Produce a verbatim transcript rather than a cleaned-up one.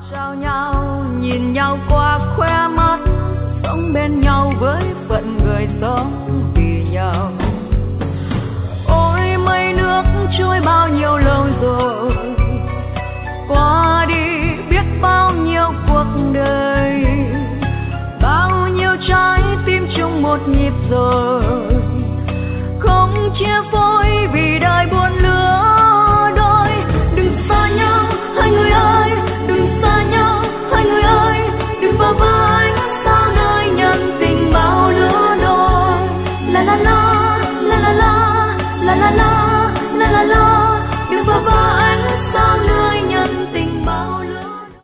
Chào nhau, nhìn nhau qua khóe mắt, sống bên nhau với phận người sống vì nhau. Ôi mây nước trôi bao nhiêu lâu rồi, qua đi biết bao nhiêu cuộc đời, bao nhiêu trái tim chung một nhịp rồi.